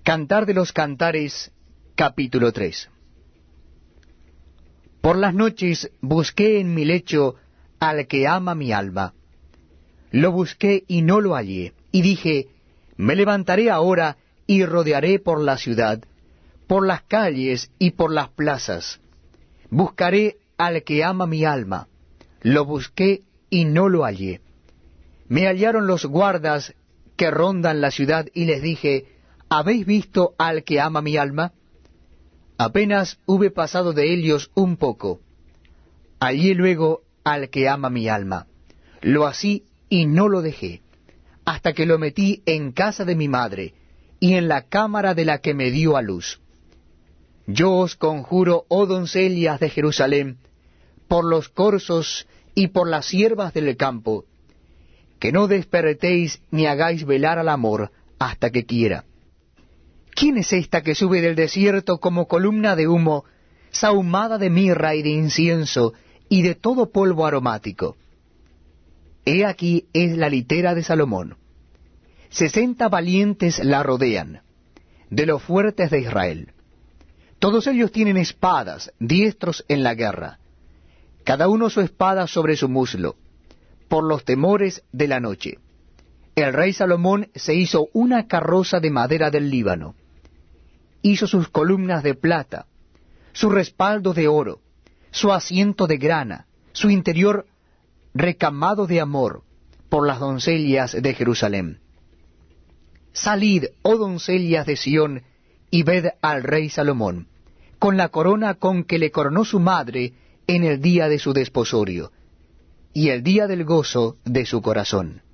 Cantar de los Cantares, capítulo 3. Por las noches busqué en mi lecho al que ama mi alma. Lo busqué y no lo hallé, y dije, me levantaré ahora y rodearé por la ciudad, por las calles y por las plazas. Buscaré al que ama mi alma. Lo busqué y no lo hallé. Me hallaron los guardas que rondan la ciudad, y les dije, ¿habéis visto al que ama mi alma? Apenas hube pasado de ellos un poco. Hallé luego al que ama mi alma. Lo así y no lo dejé, hasta que lo metí en casa de mi madre, y en la cámara de la que me dio a luz. Yo os conjuro, oh doncellas de Jerusalén, por los corzos y por las ciervas del campo, que no despertéis ni hagáis velar al amor hasta que quiera. ¿Quién es esta que sube del desierto como columna de humo, sahumada de mirra y de incienso y de todo polvo aromático? He aquí es la litera de Salomón. 60 valientes la rodean, de los fuertes de Israel. Todos ellos tienen espadas, diestros en la guerra, cada uno su espada sobre su muslo, por los temores de la noche. El rey Salomón se hizo una carroza de madera del Líbano. Hizo sus columnas de plata, su respaldo de oro, su asiento de grana, su interior recamado de amor, por las doncellas de Jerusalén. Salid, oh doncellas de Sión, y ved al rey Salomón, con la corona con que le coronó su madre en el día de su desposorio, y el día del gozo de su corazón.